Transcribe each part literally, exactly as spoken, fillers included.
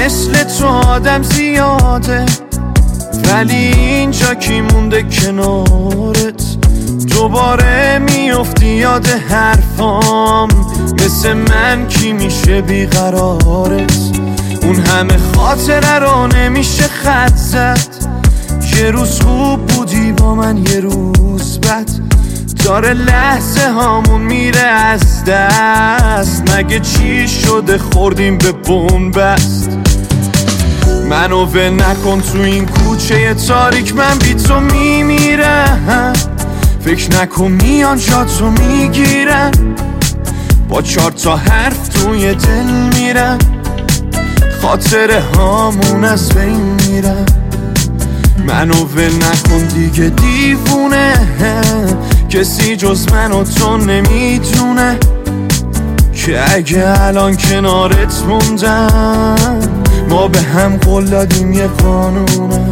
مثل تو آدم زیاده، ولی اینجا کی مونده کنارت؟ دوباره میافتی یاد حرفام، مثل من کی میشه بیقرارت؟ اون همه خاطره رو نمیشه خط زد، یه روز خوب بودی با من یه روز بد، داره لحظه هامون میره از دست، مگه چی شده خوردیم به بنبست؟ منو ول نکن تو این کوچه تاریک، من بی تو میمیرم، فکر نکن میان جاتو میگیرم، با چار تا حرف توی دل میرم، خاطره هامون از بین میرم. منو ول نکن دیگه دیوونه، کسی جز من و تو نمیدونه که اگه الان کنارت موندم، ما به هم قول دادیم یه قانونه.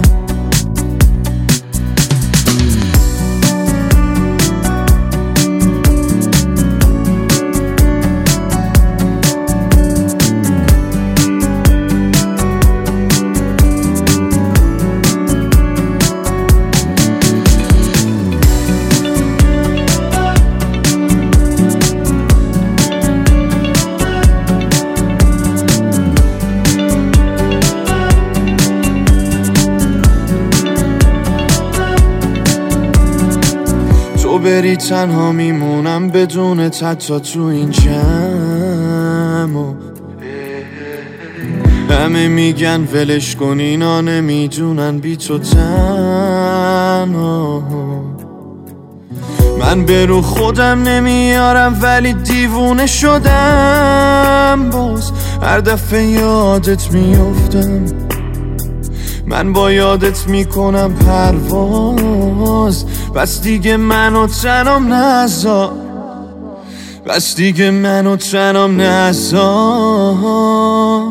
تو بری تنها میمونم بدون حتی تو این جمع، همه میگن ولش کن اینا نمیدونن بی تو تنها، من به رو خودم نمیارم ولی دیوونه شدم، باز هر دفعه یادت میافتم، من با یادت میکنم پرواز، بس دیگه منو تنم نذار، بس دیگه منو تنم نذار.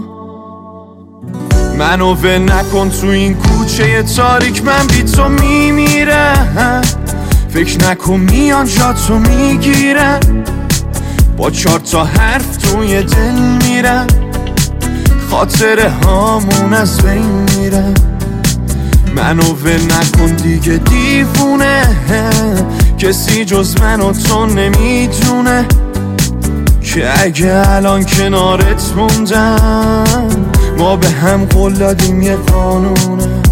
منو ول نکن تو این کوچه تاریک، من بی تو میمیرم، فکر نکن میان جاتو میگیرم، با چار تا حرف توی دل میرم، خاطره هامون از بین میرم. منو ول نکن دیگه دیوونه، کسی جز من و تو نمیدونه که اگه الان کنارت موندم، ما به هم قول دادیم یه قانونه.